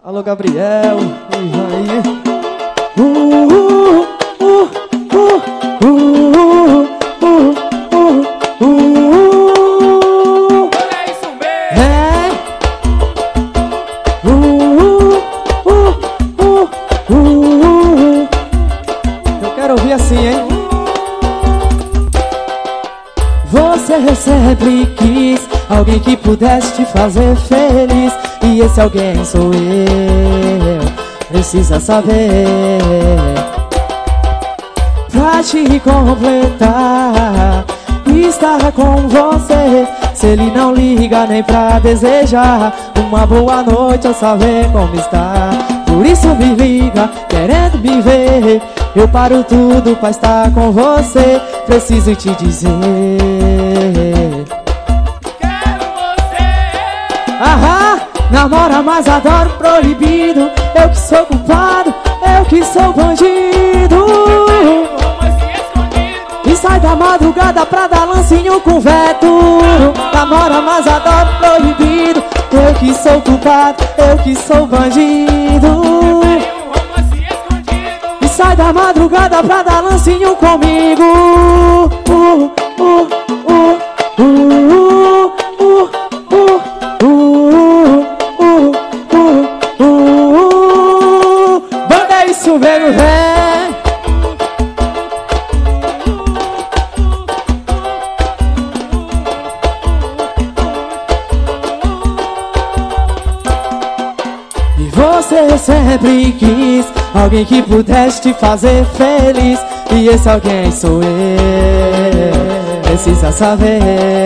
Alô, Gabriel. E vai. Olha isso mesmo. Eu quero ouvir assim, hein? Você sempre quis alguém que pudesse te fazer feliz, e esse alguém sou eu. Precisa saber, pra te completar, estar com você. Se ele não liga nem pra desejar uma boa noite ou saber como está, por isso me liga, querendo me ver. Eu paro tudo pra estar com você. Preciso te dizer, Quero você. ahá, namora, mas adoro proibido. Eu que sou culpado, eu que sou bandido. Romance escondido. E sai da madrugada pra dar lancinho com veto. Namora, mas adoro proibido. Eu que sou culpado, eu que sou bandido. Romance escondido. E sai da madrugada pra dar lancinho comigo. Banda isso, velho, vem. E você sempre quis alguém que pudesse te fazer feliz, e esse alguém sou eu. Precisa saber,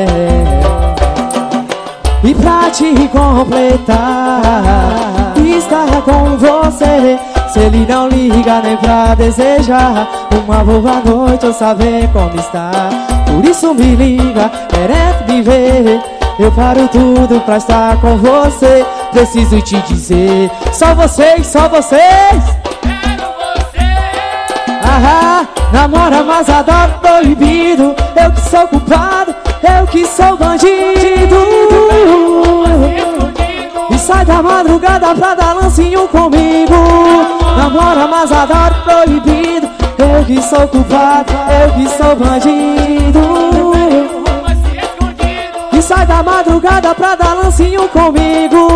e pra te completar, estar com você. Se ele não liga nem pra desejar uma boa noite ou saber como está, por isso me liga, querendo me ver. Eu paro tudo pra estar com você. Preciso te dizer, só vocês, só vocês. Quero você. Ahá, namora, mas adoro proibido. Eu que sou culpado, eu que sou bandido. Escondido. E sai da madrugada pra dar lancinho comigo. Namora, mas adoro proibido. Eu que sou culpado, eu que sou bandido. Romance escondido. E sai da madrugada pra dar lancinho comigo.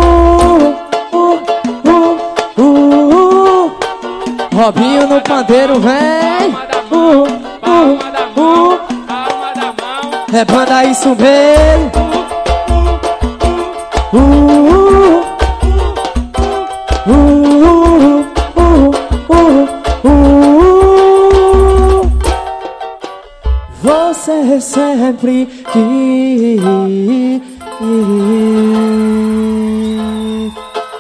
Robinho no pandeiro, vem. Palma da mão. Palma da mão. É banda isso mesmo. Você sempre quis